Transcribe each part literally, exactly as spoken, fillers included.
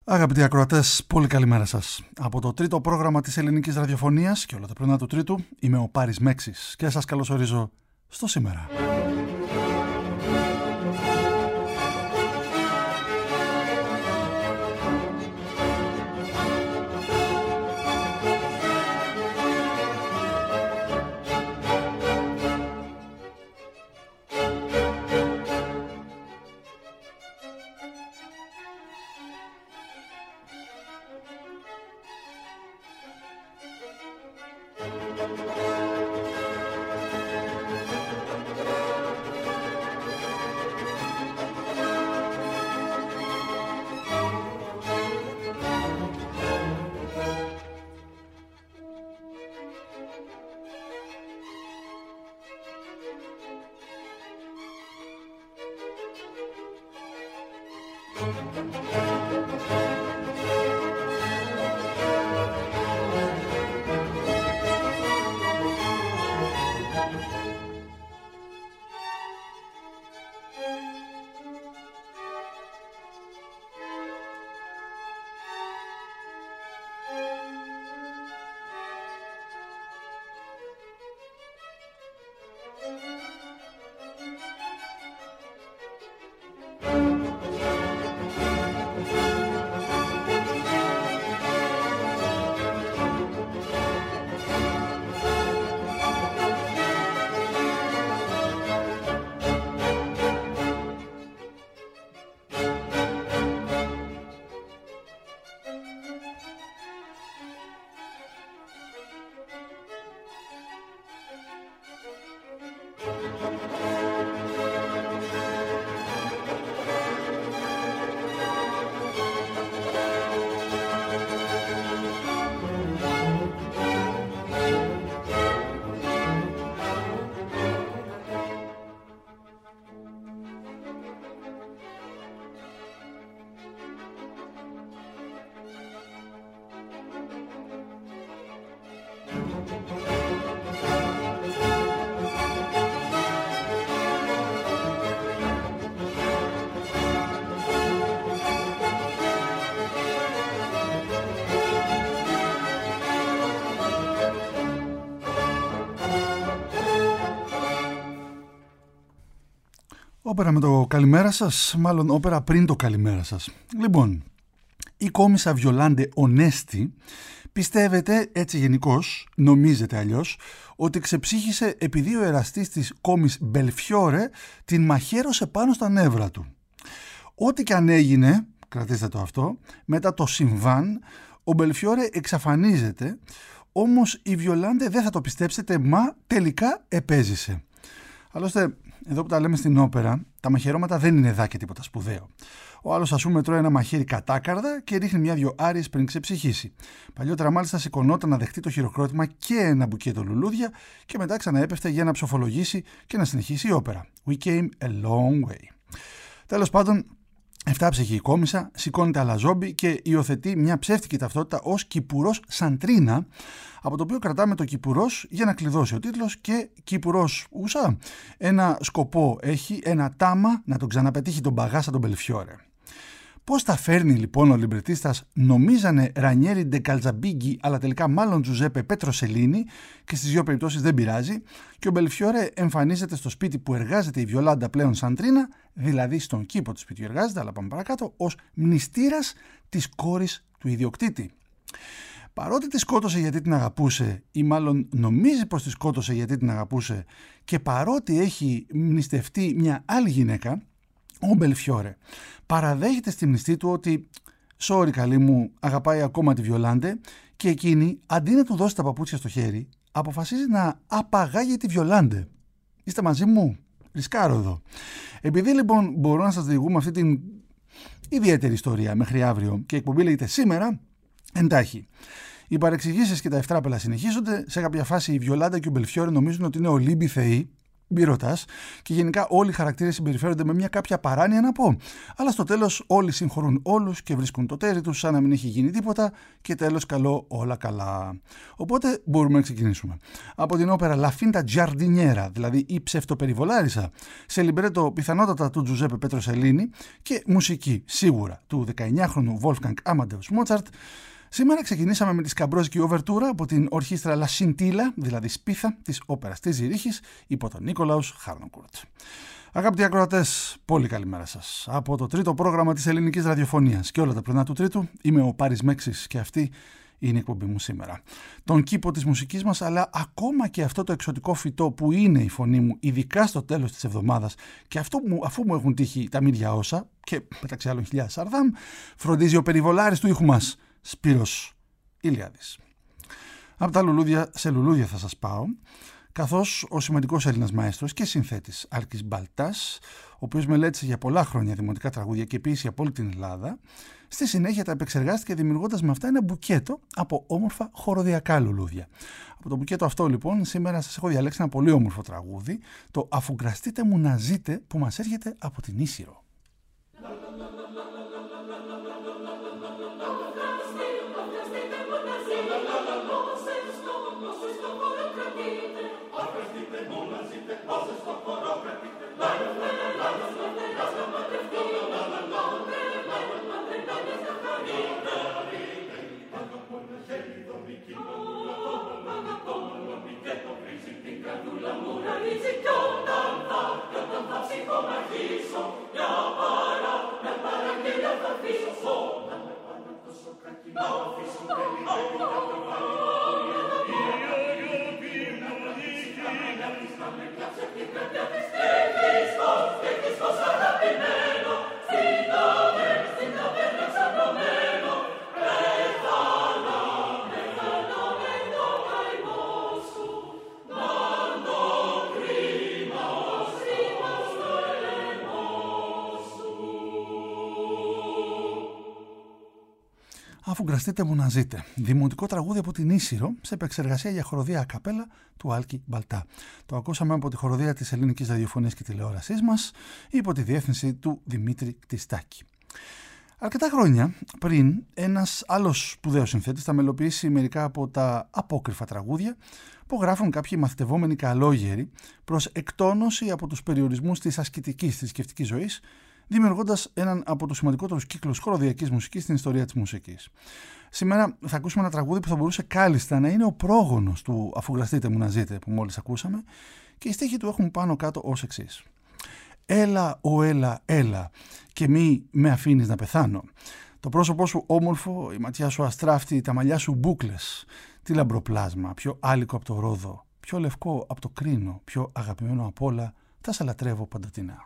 Αγαπητοί ακροατές, πολύ καλημέρα σας. Από το τρίτο πρόγραμμα της ελληνικής ραδιοφωνίας και όλα τα πρωινά του τρίτου, είμαι ο Πάρης Μέξης και σας καλωσορίζω στο σήμερα. Όπερα με το καλημέρα σας, μάλλον όπερα πριν το καλημέρα σας. Λοιπόν, η κόμισσα Βιολάντε Ονέστη πιστεύετε, έτσι γενικώς, νομίζετε αλλιώς, ότι ξεψύχησε επειδή ο εραστής της κόμις Μπελφιόρε την μαχαίρωσε πάνω στα νεύρα του. Ό,τι και αν έγινε, κρατήστε το αυτό, μετά το συμβάν, ο Μπελφιόρε εξαφανίζεται, όμως η Βιολάντε, δεν θα το πιστέψετε, μα τελικά επέζησε. Άλλωστε, εδώ που τα λέμε στην όπερα, τα μαχαιρώματα δεν είναι δά και τίποτα σπουδαίο. Ο άλλος, ας πούμε, τρώει ένα μαχαίρι κατάκαρδα και ρίχνει μια-δυο άριες πριν ξεψυχήσει. Παλιότερα, μάλιστα, σηκωνόταν να δεχτεί το χειροκρότημα και ένα μπουκέτο λουλούδια και μετά ξαναέπεφτε για να ψοφολογήσει και να συνεχίσει η όπερα. We came a long way. Τέλος πάντων, εφτάψυχη η κόμισσα, σηκώνεται αλαζόμπι και υιοθετεί μια ψεύτικη ταυτότητα ως Κυπουρός Σαντρίνα, από το οποίο κρατάμε το Κυπουρός για να κλειδώσει ο τίτλος, και Κυπουρός ούσα ένα σκοπό έχει, ένα τάμα, να τον ξαναπετύχει τον Μπαγάσα τον Μπελφιόρε. Πώς τα φέρνει λοιπόν ο λιμπρετίστας? Νομίζανε Ρανιέρι ντε Καλτζαμπίγκι, αλλά τελικά μάλλον Τζουζέπε Πέτροσελίνη, και στις δύο περιπτώσεις δεν πειράζει, και ο Μπελφιόρε εμφανίζεται στο σπίτι που εργάζεται η Βιολάντα πλέον Σαντρίνα, δηλαδή στον κήπο του σπιτιού εργάζεται, αλλά πάμε παρακάτω, ως μνηστήρας της κόρης του ιδιοκτήτη. Παρότι τη σκότωσε γιατί την αγαπούσε, ή μάλλον νομίζει πως τη σκότωσε γιατί την αγαπούσε, και παρότι έχει μνηστευτεί μια άλλη γυναίκα, ο Μπελφιόρε παραδέχεται στη μνηστή του ότι «Sorry καλή μου, αγαπάει ακόμα τη Βιολάντε», και εκείνη, αντί να του δώσει τα παπούτσια στο χέρι, αποφασίζει να απαγάγει τη Βιολάντε. Είστε μαζί μου? Ρισκάρω εδώ. Επειδή λοιπόν μπορώ να σας διηγούμε αυτή την ιδιαίτερη ιστορία μέχρι αύριο και η εκπομπή λέγεται σήμερα, εντάχει. Οι παρεξηγήσεις και τα ευτράπελα συνεχίζονται. Σε κάποια φάση η Βιολάντα και ο Μπελφιόρε νομίζουν ότι είναι Ολύμποι θεοί Μη ρωτάς, και γενικά όλοι οι χαρακτήρες συμπεριφέρονται με μια κάποια παράνοια να πω. Αλλά στο τέλος όλοι συγχωρούν όλους και βρίσκουν το τέρι τους σαν να μην έχει γίνει τίποτα και τέλος καλό όλα καλά. Οπότε μπορούμε να ξεκινήσουμε. Από την όπερα La Finta Giardiniera, δηλαδή η ψευτοπεριβολάρισα, σε λιμπρέτο πιθανότατα του Τζουζέπε Πέτροσελίνη και μουσική σίγουρα του δεκαεννιάχρονου Wolfgang Amadeus Mozart, σήμερα ξεκινήσαμε με τη σκαμπρόζικη οβερτούρα από την ορχήστρα La Scintilla, δηλαδή σπίθα της όπερας της Ζηρίχης, υπό τον Νίκολαους Χάρνοκουρτ. Αγαπητοί ακροατές, πολύ καλημέρα σας. Από το τρίτο πρόγραμμα της ελληνικής ραδιοφωνίας και όλα τα πρωινά του τρίτου, είμαι ο Πάρης Μέξης και αυτή είναι η εκπομπή μου σήμερα. Τον κήπο της μουσικής μας, αλλά ακόμα και αυτό το εξωτικό φυτό που είναι η φωνή μου, ειδικά στο τέλος της εβδομάδας, και αυτό μου, αφού μου έχουν τύχει τα μύρια όσα, και μεταξύ άλλων χιλιάδες Σαρδάμ, φροντίζει ο περιβολάρης του ήχου μας, Σπύρος Ηλιάδης. Από τα λουλούδια σε λουλούδια θα σας πάω, καθώς ο σημαντικός Έλληνας μαέστρος και συνθέτης Άλκης Μπαλτάς, ο οποίος μελέτησε για πολλά χρόνια δημοτικά τραγούδια και ποίηση από όλη την Ελλάδα, στη συνέχεια τα επεξεργάστηκε δημιουργώντας με αυτά ένα μπουκέτο από όμορφα χοροδιακά λουλούδια. Από το μπουκέτο αυτό λοιπόν σήμερα σας έχω διαλέξει ένα πολύ όμορφο τραγούδι, το «Αφού γκραστείτε μου να ζείτε», που μας έρχεται από την Ίσυρο. «Αφού γκραστείτε μου να ζείτε», δημοτικό τραγούδι από την Ίσυρο σε επεξεργασία για χοροδία ακαπέλα του Άλκη Μπαλτά. Το ακούσαμε από τη χοροδία της ελληνικής ραδιοφωνίας και τηλεόρασής μας υπό τη διεύθυνση του Δημήτρη Κτιστάκη. Αρκετά χρόνια πριν, ένας άλλος σπουδαίος συνθέτης θα μελοποιήσει μερικά από τα απόκριφα τραγούδια που γράφουν κάποιοι μαθητευόμενοι καλόγεροι προς εκτόνωση από τους περιορισμούς της ασκητικής θρησκευτικής ζωής, δημιουργώντας έναν από τους σημαντικότερους κύκλους χοροδιακής μουσικής στην ιστορία της μουσικής. Σήμερα θα ακούσουμε ένα τραγούδι που θα μπορούσε κάλλιστα να είναι ο πρόγονος του «Αφού γκραστείτε μου να ζείτε» που μόλις ακούσαμε, και οι στίχοι του έχουν πάνω κάτω ως εξής. «Έλα, ο έλα, έλα, και μη με αφήνεις να πεθάνω. Το πρόσωπό σου όμορφο, η ματιά σου αστράφτη, τα μαλλιά σου μπούκλες, τη λαμπροπλάσμα, πιο άλικο από το Ρόδο, πιο λευκό από το Κρίνο, πιο αγαπημένο απ' όλα, θα σε λατρεύω παντοτινά».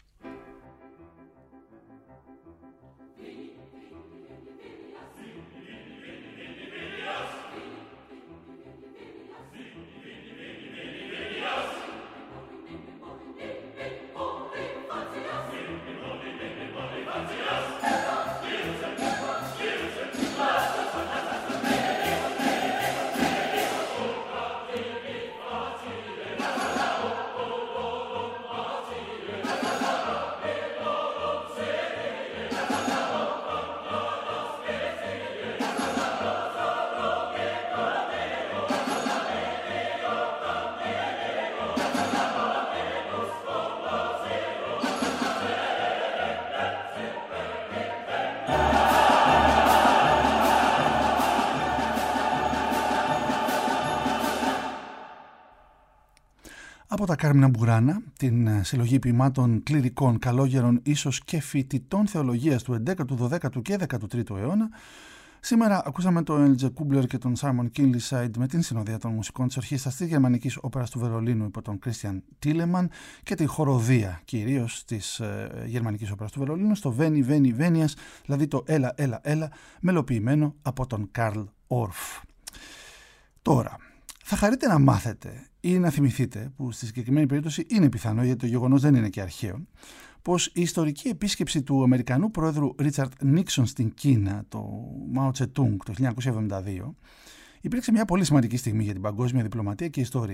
Από τα Κάρμινα Μπουράνα, την συλλογή ποιημάτων κληρικών, καλόγερων, ίσως και φοιτητών θεολογίας του εντέκατου, δωδέκατου και δέκατου τρίτου αιώνα, σήμερα ακούσαμε τον Έλτζε Κούμπλερ και τον Σάιμον Κίνλισαϊντ με την συνοδεία των μουσικών της ορχήστρας της Γερμανικής Όπερας του Βερολίνου υπό τον Κρίστιαν Τίλεμαν και τη χοροδία κυρίως της ε, Γερμανικής Όπερας του Βερολίνου στο Βένι Βένι Βένιας, δηλαδή το Έλα Έλα Έλα, μελοποιημένο από τον Καρλ Όρφ. Τώρα, θα χαρείτε να μάθετε ή να θυμηθείτε, που στη συγκεκριμένη περίπτωση είναι πιθανό γιατί το γεγονός δεν είναι και αρχαίο, πως η ιστορική επίσκεψη του Αμερικανού πρόεδρου Ρίτσαρντ Νίξον στην Κίνα, το Μάο Τσε Τουνγκ, το χίλια εννιακόσια εβδομήντα δύο, υπήρξε μια πολύ σημαντική στιγμή για την παγκόσμια διπλωματία και ιστορία.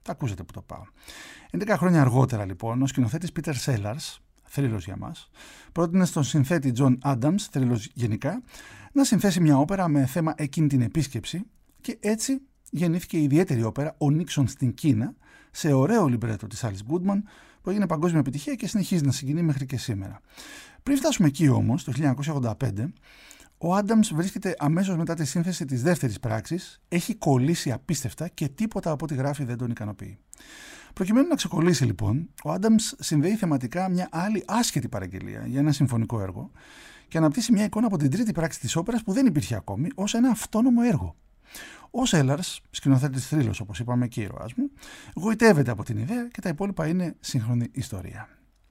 Θα ακούσετε που το πάω. έντεκα χρόνια αργότερα λοιπόν, ο σκηνοθέτης Peter Sellers, θρύλος για μας, πρότεινε στον συνθέτη John Adams, θρύλος γενικά, να συνθέσει μια όπερα με θέμα εκείνη την επίσκεψη και έτσι γεννήθηκε η ιδιαίτερη όπερα «Ο Νίξον στην Κίνα», σε ωραίο λιμπρέτο της Alice Goodman, που έγινε παγκόσμια επιτυχία και συνεχίζει να συγκινεί μέχρι και σήμερα. Πριν φτάσουμε εκεί όμως, το χίλια εννιακόσια ογδόντα πέντε, ο Άνταμς βρίσκεται αμέσως μετά τη σύνθεση της δεύτερης πράξης, έχει κολλήσει απίστευτα και τίποτα από ό,τι γράφει δεν τον ικανοποιεί. Προκειμένου να ξεκολλήσει λοιπόν, ο Άνταμς συνδέει θεματικά μια άλλη άσχετη παραγγελία για ένα συμφωνικό έργο και αναπτύσσει μια εικόνα από την τρίτη πράξη της όπερας που δεν υπήρχε ακόμη ως ένα αυτόνομο έργο. Ο Σέλαρς, σκηνοθέτης θρύλος όπως είπαμε και ήρωάς μου, γοητεύεται από την ιδέα και τα υπόλοιπα είναι σύγχρονη ιστορία.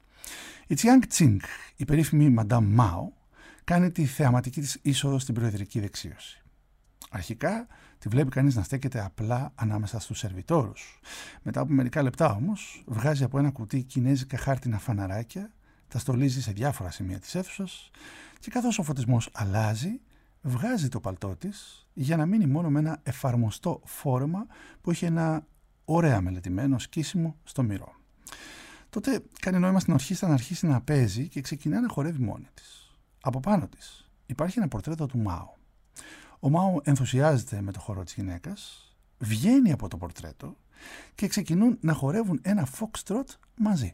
Η Τσιάνγκ Τσίνγκ, η περίφημη Madame Mao, κάνει τη θεαματική της είσοδο στην προεδρική δεξίωση. Αρχικά τη βλέπει κανείς να στέκεται απλά ανάμεσα στους σερβιτόρους. Μετά από μερικά λεπτά όμως βγάζει από ένα κουτί κινέζικα χάρτινα φαναράκια, τα στολίζει σε διάφορα σημεία της αίθουσας και καθώς ο φωτισμός αλλάζει, βγάζει το παλτό της για να μείνει μόνο με ένα εφαρμοστό φόρεμα που είχε ένα ωραία μελετημένο σκίσιμο στο μυρό. Τότε κάνει νόημα στην ορχήστρα να αρχίσει να παίζει και ξεκινά να χορεύει μόνη της. Από πάνω της υπάρχει ένα πορτρέτο του Μάο. Ο Μάο ενθουσιάζεται με το χορό της γυναίκας, βγαίνει από το πορτρέτο και ξεκινούν να χορεύουν ένα foxtrot μαζί.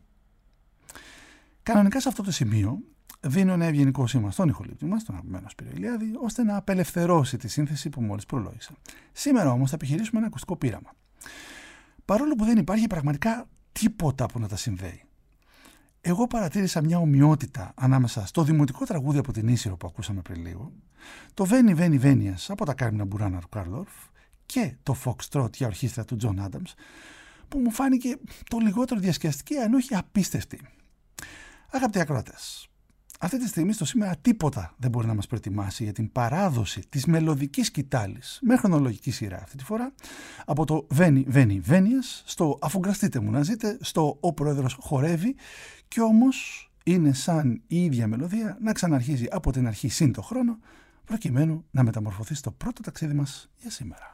Κανονικά σε αυτό το σημείο δίνω ένα ευγενικό σήμα στον ηχολήπτη μας, τον αγαπημένο Σπύρο Ηλιάδη, ώστε να απελευθερώσει τη σύνθεση που μόλις προλόγησα. Σήμερα όμως θα επιχειρήσουμε ένα ακουστικό πείραμα. Παρόλο που δεν υπάρχει πραγματικά τίποτα που να τα συνδέει, εγώ παρατήρησα μια ομοιότητα ανάμεσα στο δημοτικό τραγούδι από την Ίσυρο που ακούσαμε πριν λίγο, το Βένι Βένι Βένιας από τα Κάρμινα Μπουράνα του Καρλ Όρφ και το Foxtrot για ορχήστρα του Τζον Άνταμς, που μου φάνηκε το λιγότερο διασκεδαστική, αν όχι απίστευτη. Αγαπητοί ακροατές, αυτή τη στιγμή στο σήμερα τίποτα δεν μπορεί να μας προετοιμάσει για την παράδοση της μελωδικής κοιτάλης με χρονολογική σειρά αυτή τη φορά, από το Βένι Βένι Βένιας στο αφουγκραστείτε μου να ζείτε, στο Ο Πρόεδρος χορεύει, και όμως είναι σαν η ίδια μελωδία να ξαναρχίζει από την αρχή συν το χρόνο, προκειμένου να μεταμορφωθεί στο πρώτο ταξίδι μας για σήμερα.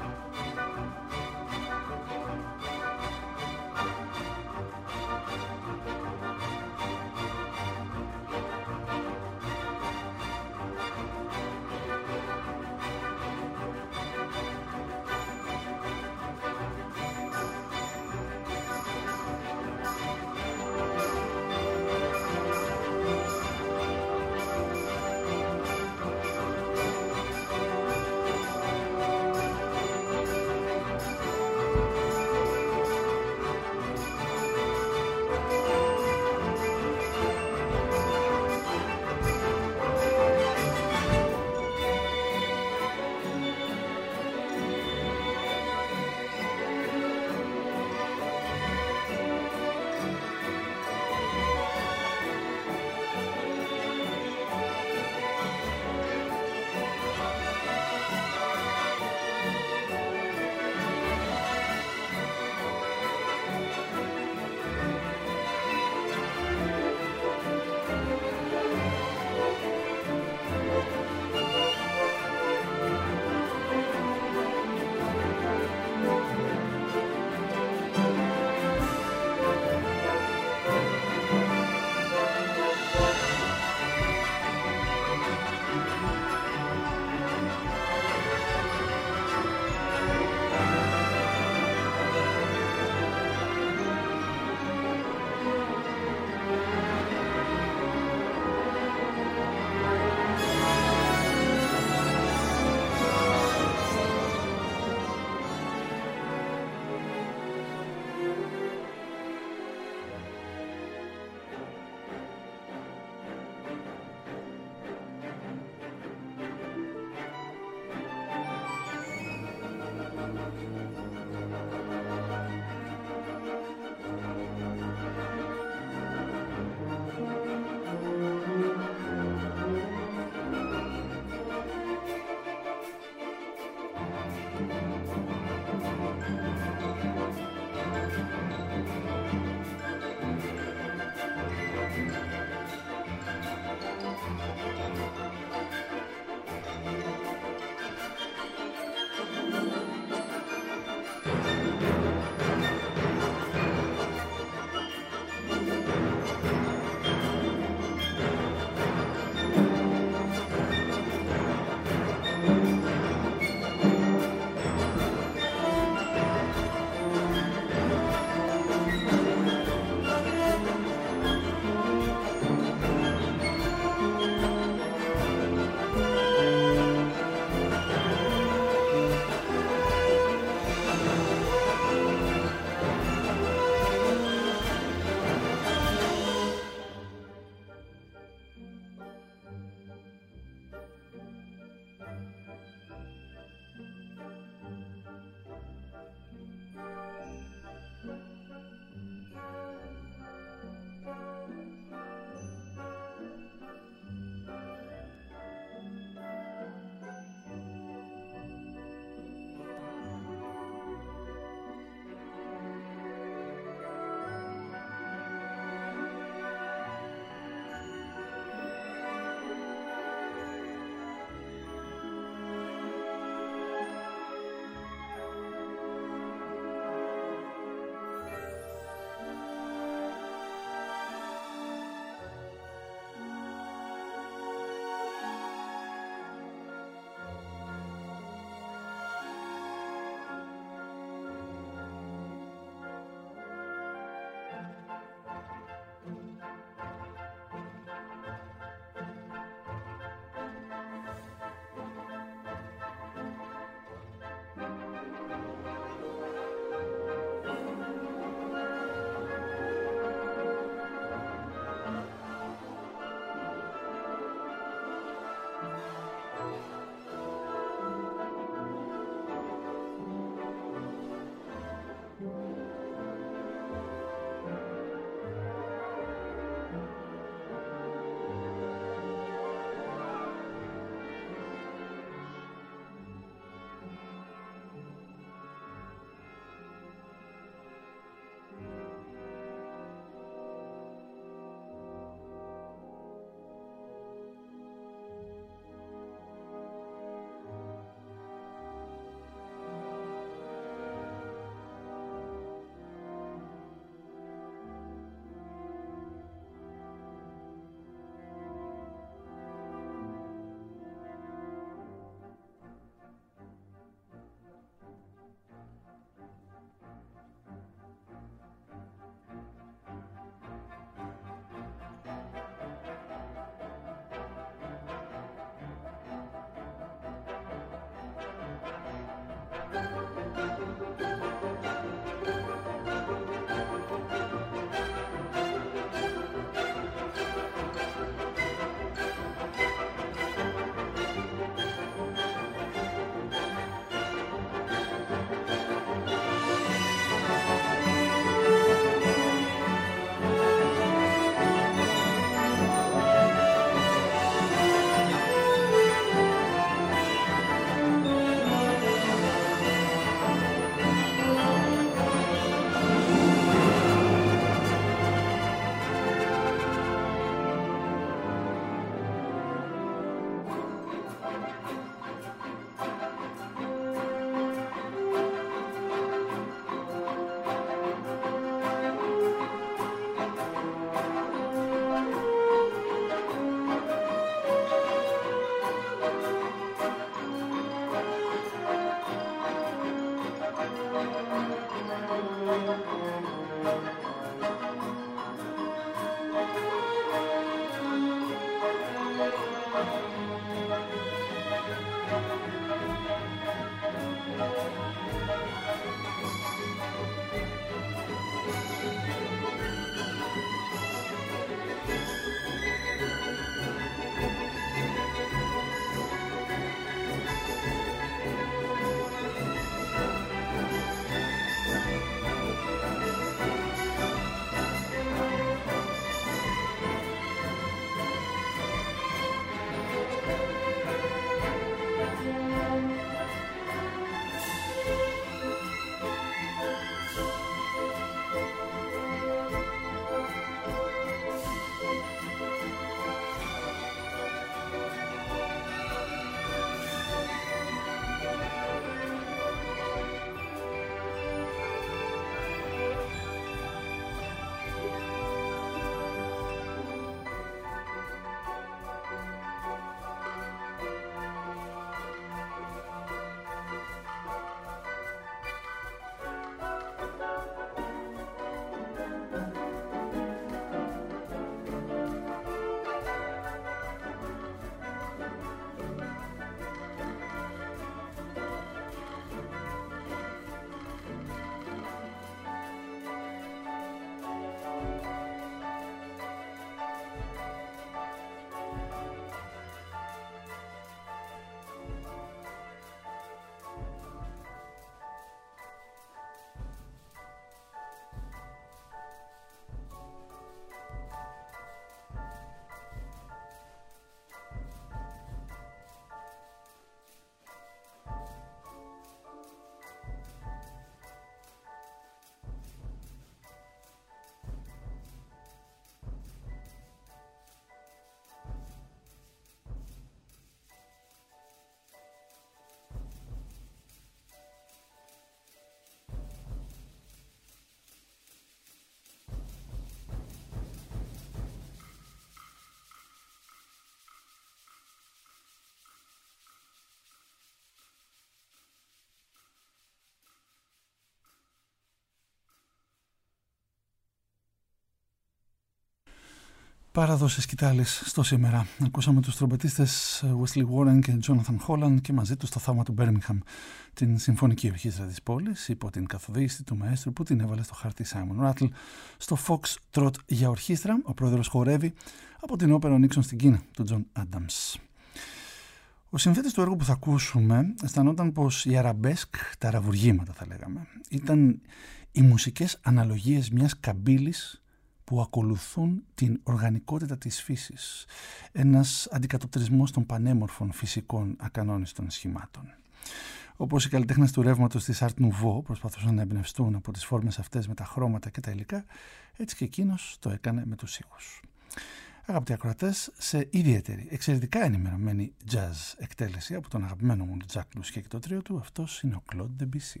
Παράδοση σκητάλης στο σήμερα. Ακούσαμε τους τρομπετίστες Wesley Warren και Jonathan Holland και μαζί τους το θάμα του Birmingham, την συμφωνική ορχήστρα της πόλης, υπό την καθοδήγηση του μαέστρου που την έβαλε στο χαρτί Simon Rattle. Στο Fox Trot για ορχήστρα, ο πρόεδρος χορεύει από την όπερα Νίξον στην Κίνα, του John Adams. Ο συνθέτης του έργου που θα ακούσουμε αισθανόταν πως οι αραμπέσκ, τα αραβουργήματα θα λέγαμε, ήταν οι μουσικές αναλογίες μιας καμπύλης που ακολουθούν την οργανικότητα της φύσης, ένας αντικατοπτρισμός των πανέμορφων φυσικών ακανόνιστων σχημάτων. Όπως οι καλλιτέχνες του ρεύματος της Art Nouveau προσπαθούσαν να εμπνευστούν από τις φόρμες αυτές με τα χρώματα και τα υλικά, έτσι και εκείνος το έκανε με τους ήχους. Αγαπητοί ακροατές, σε ιδιαίτερη, εξαιρετικά ενημερωμένη jazz εκτέλεση από τον αγαπημένο μου Jack Lusk και το τρίο του, αυτός είναι ο Claude Debussy.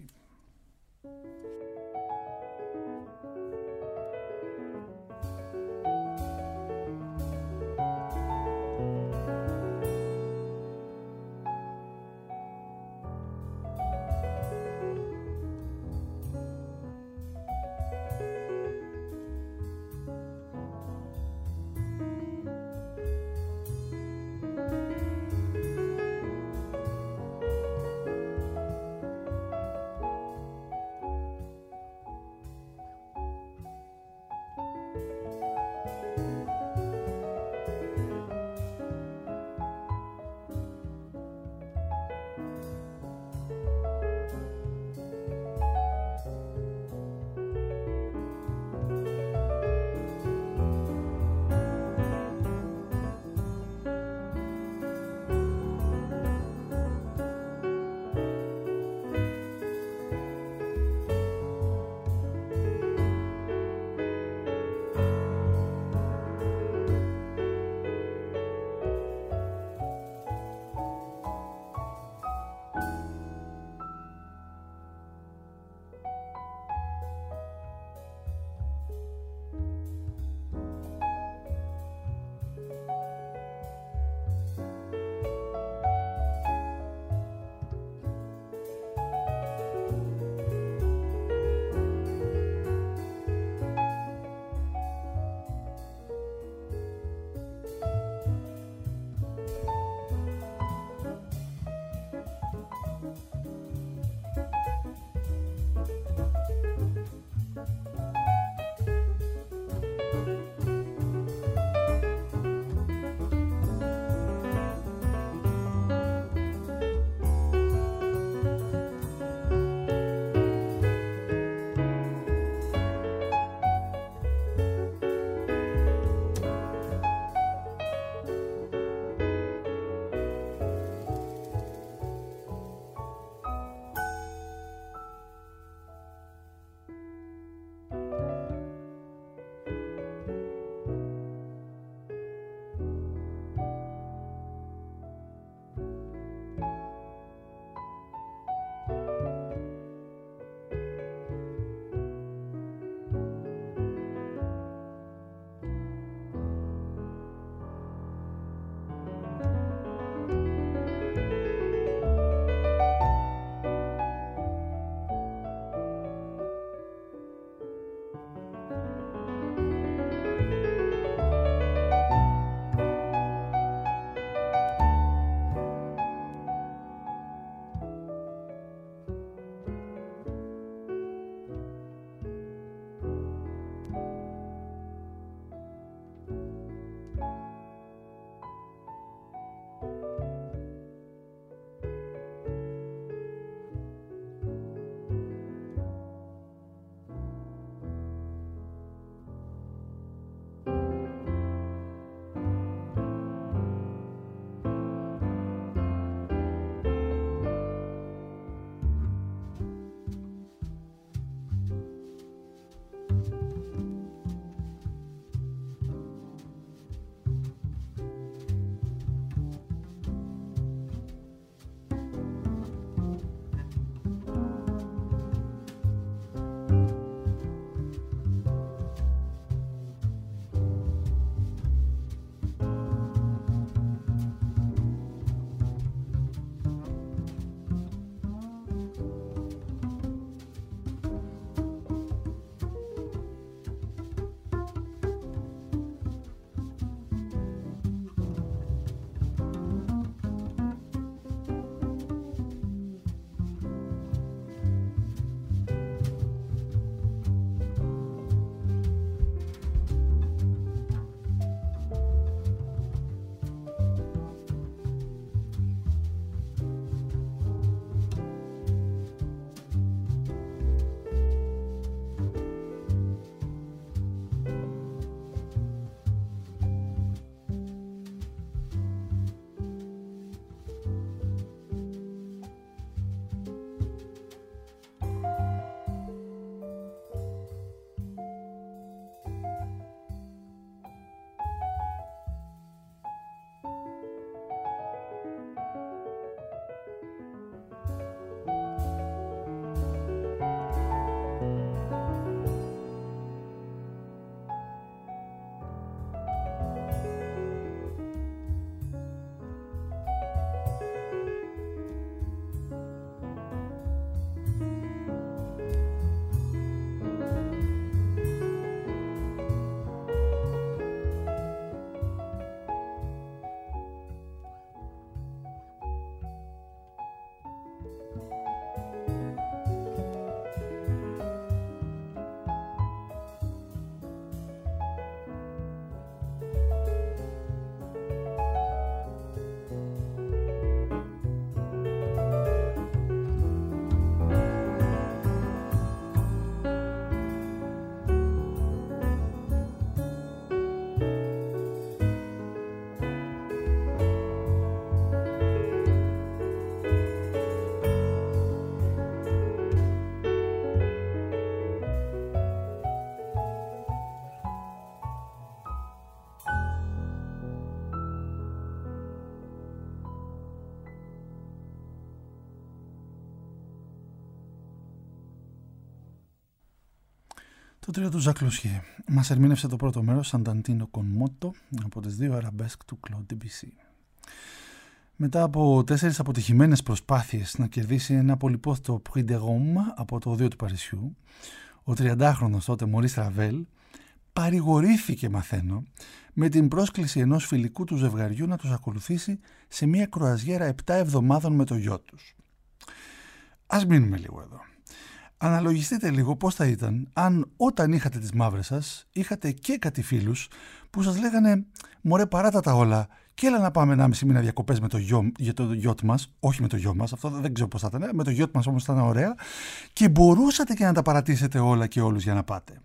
Το τρίο του Ζακ Λουσιέ μας ερμήνευσε το πρώτο μέρος Σανταντίνο Κον Μότο από τις δύο αραμπέσκ του Κλοντ Ντεμπισί. Μετά από τέσσερις αποτυχημένες προσπάθειες να κερδίσει ένα πολυπόθητο Prix de Rome από το Οδείο του Παρισιού, ο τριαντάχρονος τότε Μωρίς Ραβέλ παρηγορήθηκε, μαθαίνω, με την πρόσκληση ενός φιλικού του ζευγαριού να τους ακολουθήσει σε μια κρουαζιέρα επτά εβδομάδων με το γιο τους. Ας μείνουμε λίγο εδώ. Αναλογιστείτε λίγο πώς θα ήταν αν όταν είχατε τις μαύρες σας είχατε και κάτι φίλους που σας λέγανε «Μωρέ, παράτα τα όλα και έλα να πάμε ενάμιση μήνα διακοπές με το γιο, για το γιότ μας», όχι με το γιο μας, αυτό δεν ξέρω πώς θα ήταν, με το γιότ μας όμως θα ήταν ωραία, και μπορούσατε και να τα παρατήσετε όλα και όλους για να πάτε.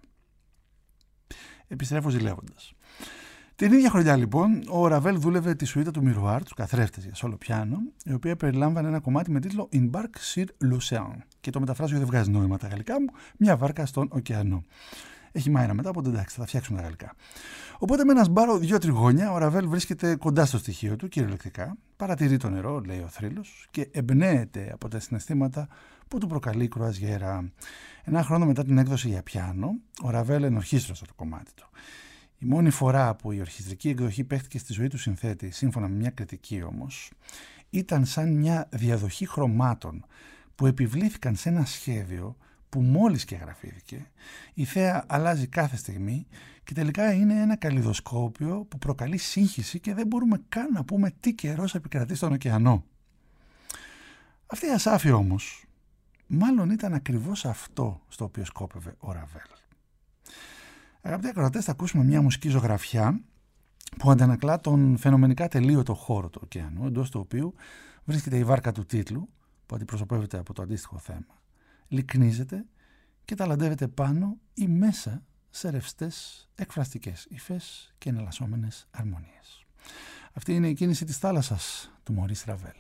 Επιστρέφω ζηλεύοντας. Την ίδια χρονιά λοιπόν ο Ραβέλ δούλευε τη σουίτα του Μιρουάρ, τους καθρέφτες για σόλο πιάνο, η οποία περιλάμβανε ένα κομμάτι με τίτλο «Une barque sur l'océan», και το μεταφράζω γιατί δεν βγάζει νόημα τα γαλλικά μου, μια βάρκα στον ωκεανό. Έχει μάινα μετά, οπότε εντάξει, θα τα φτιάξουμε τα γαλλικά. Οπότε με ένα σπάρο δύο τριγώνια, ο Ραβέλ βρίσκεται κοντά στο στοιχείο του, κυριολεκτικά, παρατηρεί το νερό, λέει ο θρύλος, και εμπνέεται από τα συναισθήματα που του προκαλεί η κρουαζιέρα. Ένα χρόνο μετά την έκδοση για πιάνο, ο Ραβέλ ενορχίστρωσε το κομμάτι του. Η μόνη φορά που η ορχιστρική εκδοχή παίχτηκε στη ζωή του συνθέτη, σύμφωνα με μια κριτική όμως, ήταν σαν μια διαδοχή χρωμάτων που επιβλήθηκαν σε ένα σχέδιο που μόλις και γραφήθηκε. Η θέα αλλάζει κάθε στιγμή και τελικά είναι ένα καλλιδοσκόπιο που προκαλεί σύγχυση και δεν μπορούμε καν να πούμε τι καιρός επικρατεί στον ωκεανό. Αυτή η ασάφεια όμως μάλλον ήταν ακριβώς αυτό στο οποίο σκόπευε ο Ραβέλ. Αγαπητοί ακροατές, θα ακούσουμε μια μουσική ζωγραφιά που αντανακλά τον φαινομενικά τελείωτο χώρο του ωκεανού, εντός του οποίου βρίσκεται η βάρκα του τίτλου, που αντιπροσωπεύεται από το αντίστοιχο θέμα, λυκνίζεται και ταλαντεύεται πάνω ή μέσα σε ρευστές εκφραστικές υφές και εναλλασσόμενες αρμονίες. Αυτή είναι η κίνηση της θάλασσας του Μωρίς Ραβέλ.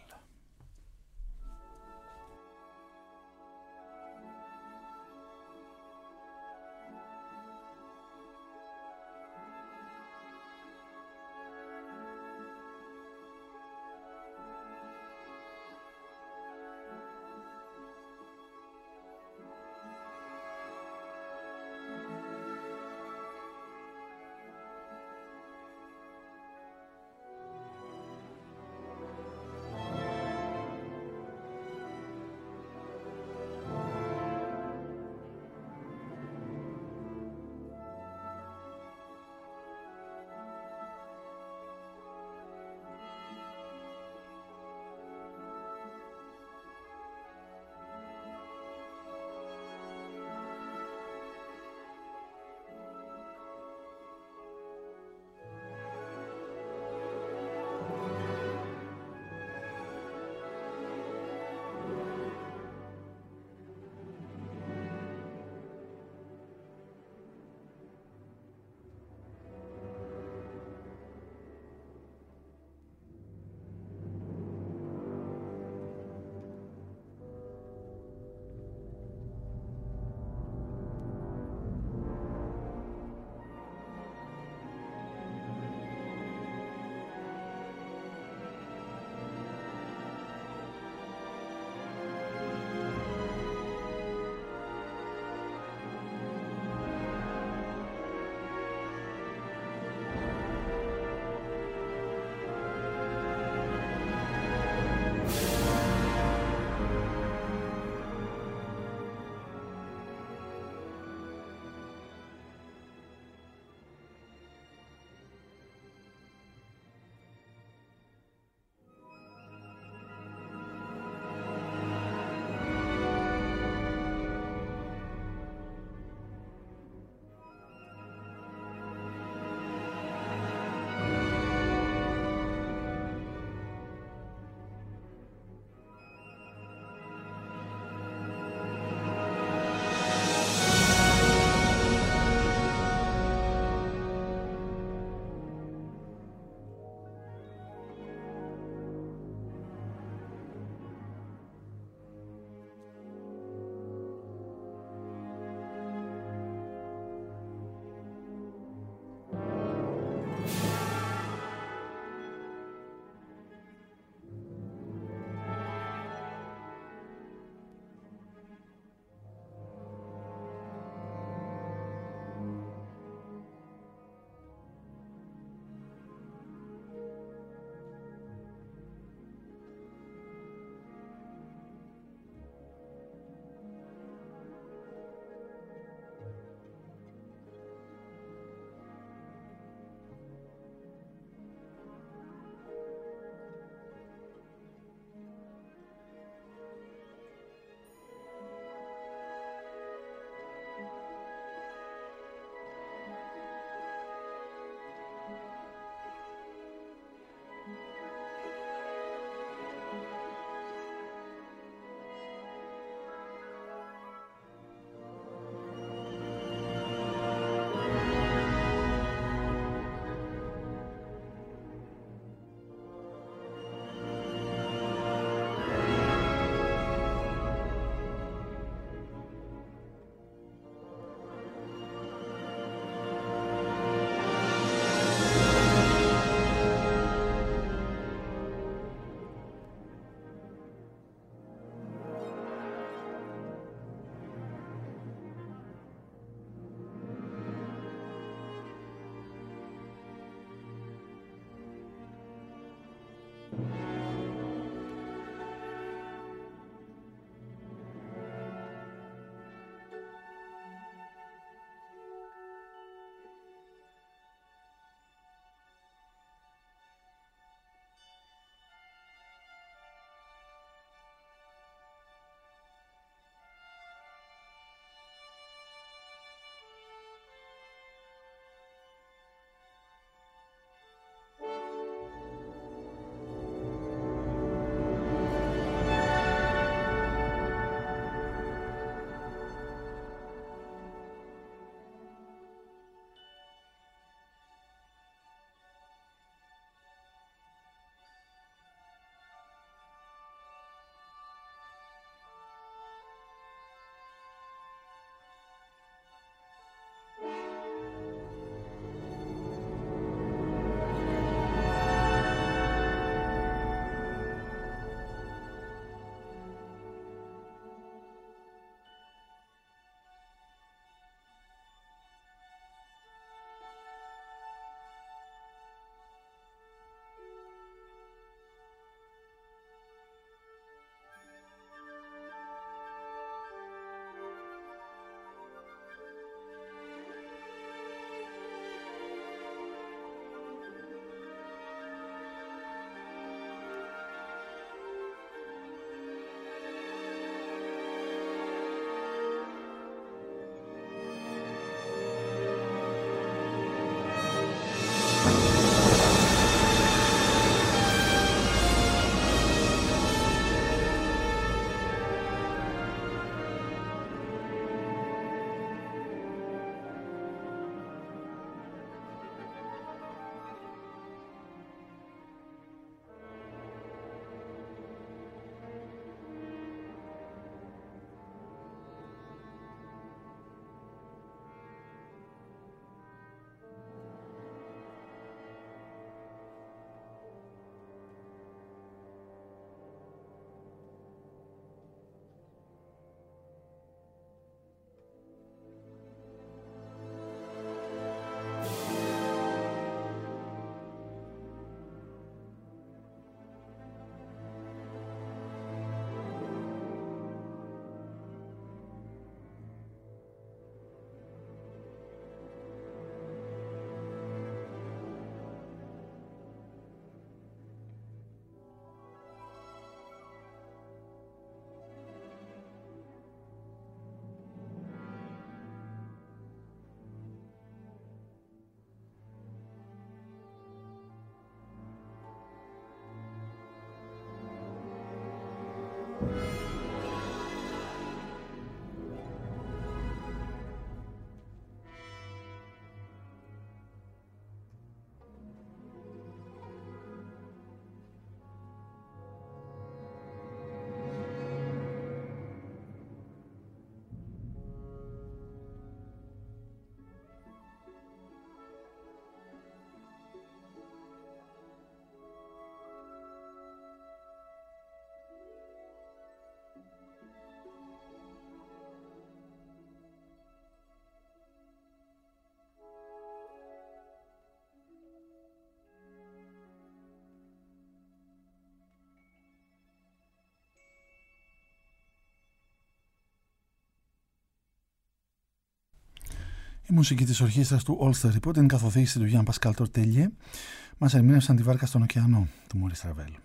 Η μουσική της ορχήστρας του Ulster Report, την καθοδήγηση του Γιάνν Πασκάλ Τορτέλιε, μας ερμήνευσαν τη βάρκα στον ωκεανό του Μόρις Ραβέλ.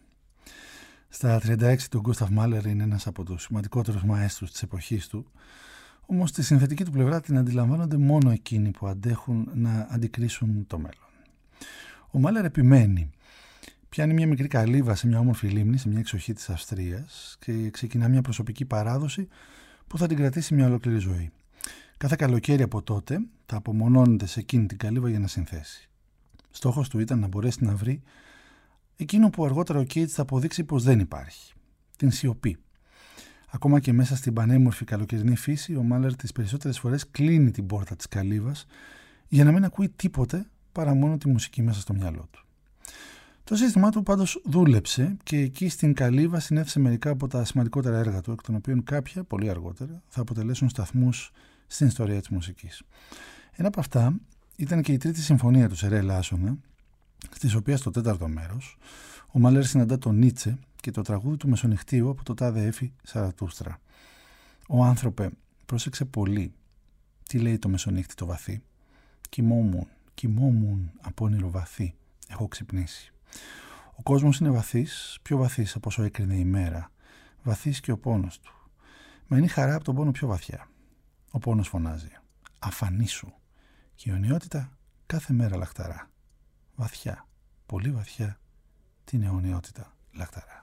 Στα τριάντα έξι του Γκούσταβ Μάλερ είναι ένας από τους σημαντικότερους μαέστρους της εποχής του, όμως στη συνθετική του πλευρά την αντιλαμβάνονται μόνο εκείνοι που αντέχουν να αντικρίσουν το μέλλον. Ο Μάλερ επιμένει. Πιάνει μια μικρή καλύβα σε μια όμορφη λίμνη, σε μια εξοχή της Αυστρίας και ξεκινά μια προσωπική παράδοση που θα την κρατήσει μια ολόκληρη ζωή. Κάθε καλοκαίρι από τότε θα απομονώνεται σε εκείνη την καλύβα για να συνθέσει. Στόχος του ήταν να μπορέσει να βρει εκείνο που αργότερα ο Κέιτς θα αποδείξει πως δεν υπάρχει. Την σιωπή. Ακόμα και μέσα στην πανέμορφη καλοκαιρινή φύση, ο Μάλερ τις περισσότερες φορές κλείνει την πόρτα της καλύβας για να μην ακούει τίποτε παρά μόνο τη μουσική μέσα στο μυαλό του. Το σύστημά του πάντως δούλεψε και εκεί στην καλύβα συνέθεσε μερικά από τα σημαντικότερα έργα του, εκ των οποίων κάποια, πολύ αργότερα, θα αποτελέσουν σταθμούς στην ιστορία της μουσικής. Ένα από αυτά ήταν και η τρίτη συμφωνία του Σερέ Λάσονα, στις οποίες στο τέταρτο μέρος ο Μάλερ συναντά τον Νίτσε και το τραγούδι του Μεσονυχτίου από το τάδε έφη Σαρατούστρα. Ο άνθρωπε, πρόσεξε πολύ τι λέει το μεσονύχτη το βαθύ. Κοιμόμουν, κοιμόμουν από όνειρο βαθύ, έχω ξυπνήσει. Ο κόσμος είναι βαθύς, πιο βαθύς από όσο έκρινε η μέρα. Βαθύς και ο πόνος του. Μα είναι η χαρά από τον πόνο πιο βαθιά. Ο πόνος φωνάζει. Αφανίσου. Και η αιωνιότητα κάθε μέρα λαχταρά. Βαθιά, πολύ βαθιά, την αιωνιότητα λαχταρά.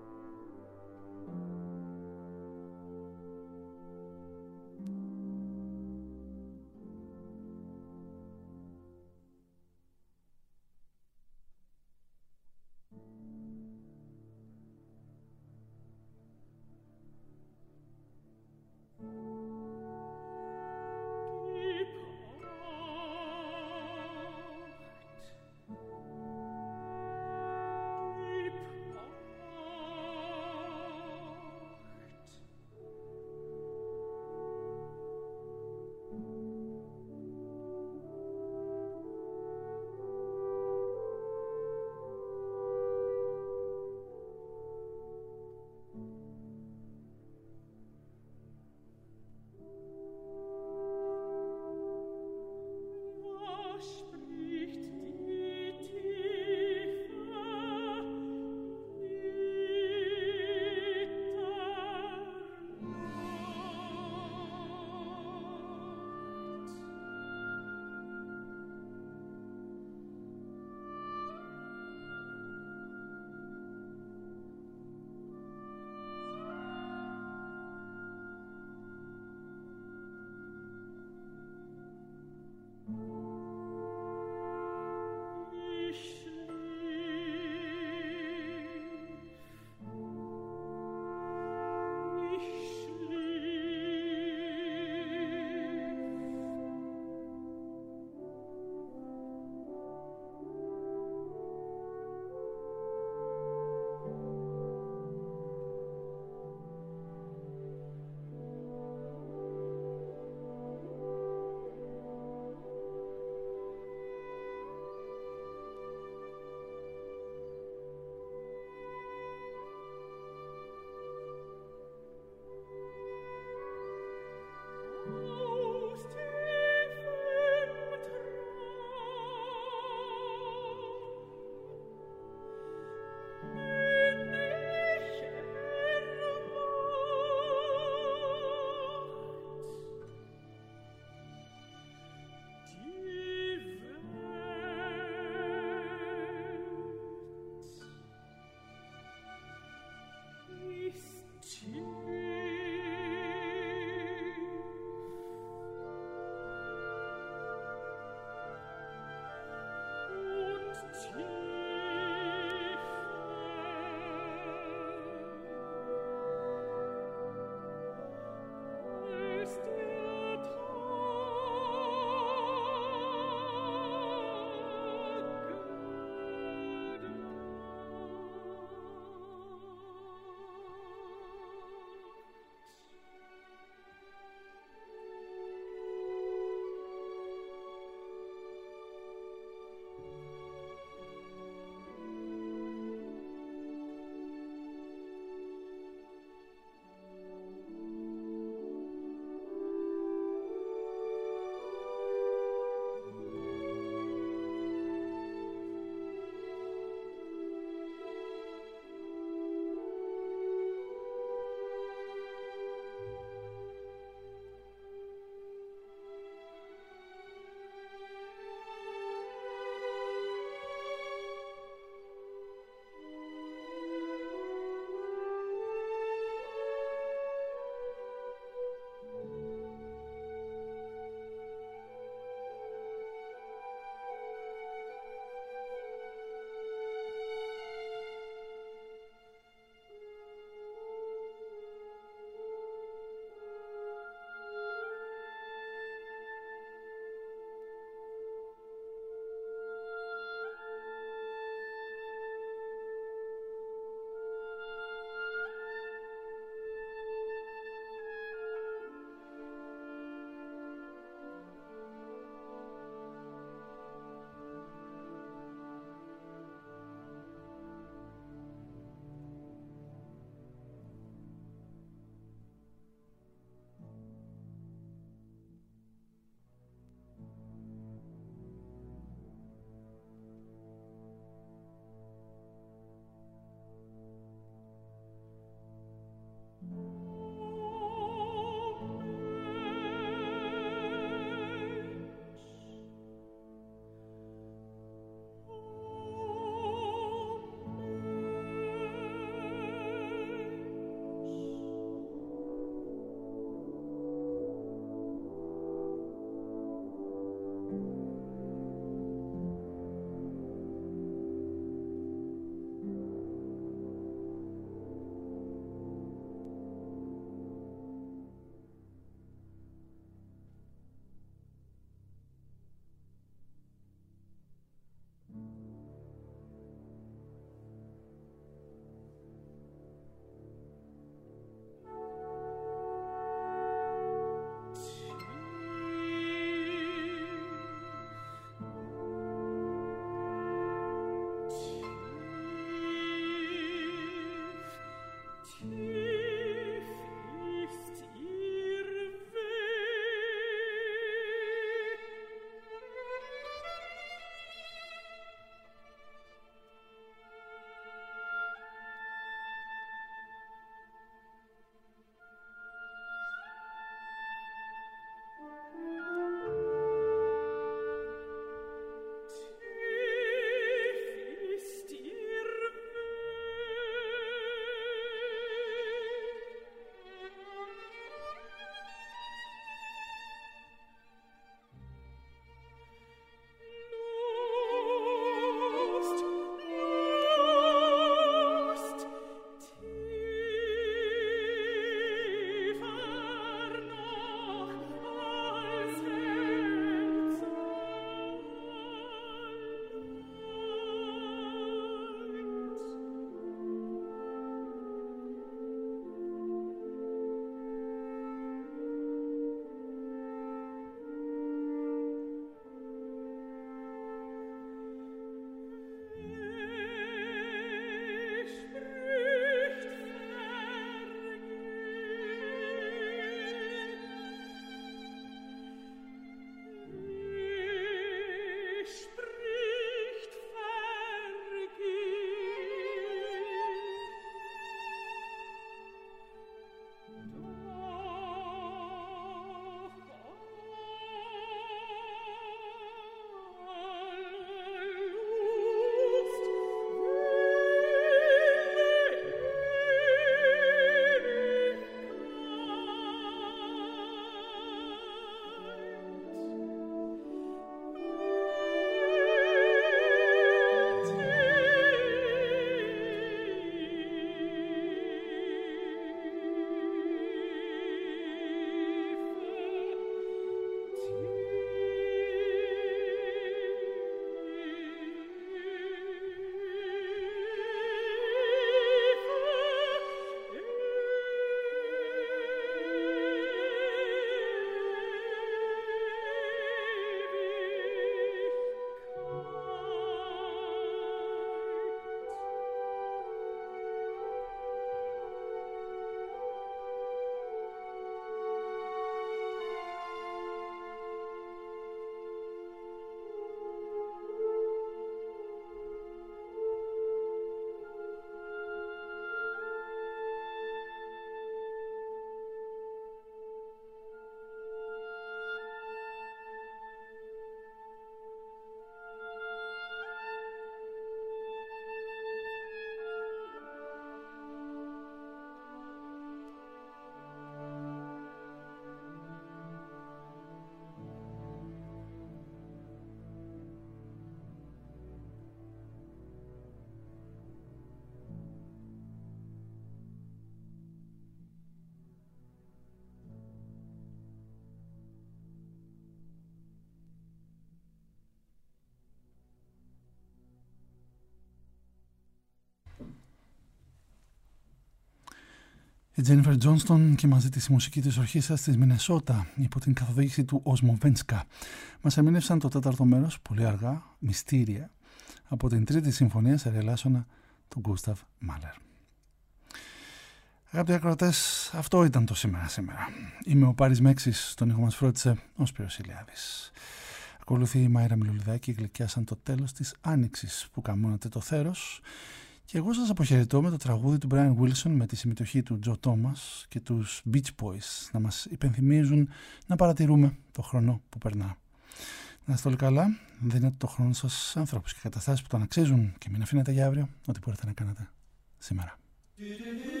τη Τζένιφερ Τζόνστον και μαζί της η μουσική της ορχήστρας της Μινεσότα υπό την καθοδήγηση του Οσμοβένσκα. Μας ερμήνευσαν το τέταρτο μέρος, πολύ αργά, μυστήρια, από την τρίτη συμφωνία σε ρελάσσονα του Γκούσταβ Μάλερ. Αγαπητοί ακροατές, αυτό ήταν το σήμερα σήμερα. Είμαι ο Πάρης Μέξης, τον ήχο μας φρόντισε ο Σπύρος Ηλιάδης. Ακολουθεί η Μάιρα Μιλουλιδάκη, γλυκιά σαν το τέλος της άνοιξης που καμώνατε το θέρος. Και εγώ σας αποχαιρετώ με το τραγούδι του Brian Wilson με τη συμμετοχή του Τζο Τόμας και τους Beach Boys να μας υπενθυμίζουν να παρατηρούμε το χρόνο που περνά. Να είστε όλοι καλά, δίνετε το χρόνο σας σε ανθρώπους και καταστάσεις που τον αξίζουν και μην αφήνετε για αύριο ό,τι μπορείτε να κάνετε σήμερα.